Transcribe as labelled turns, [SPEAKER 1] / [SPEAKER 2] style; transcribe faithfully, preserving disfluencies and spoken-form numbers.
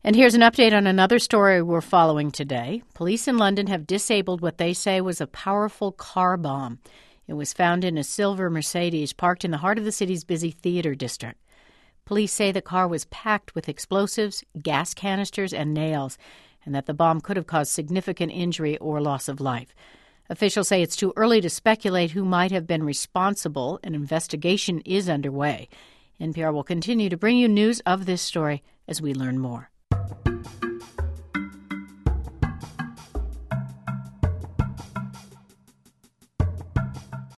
[SPEAKER 1] And here's an update on another story we're following today. Police in London have disabled what they say was a powerful car bomb. It was found in a silver Mercedes parked in the heart of the city's busy theater district. Police say the car was packed with explosives, gas canisters, and nails, and that the bomb could have caused significant injury or loss of life. Officials say it's too early to speculate who might have been responsible. An investigation is underway. N P R will continue to bring you news of this story as we learn more.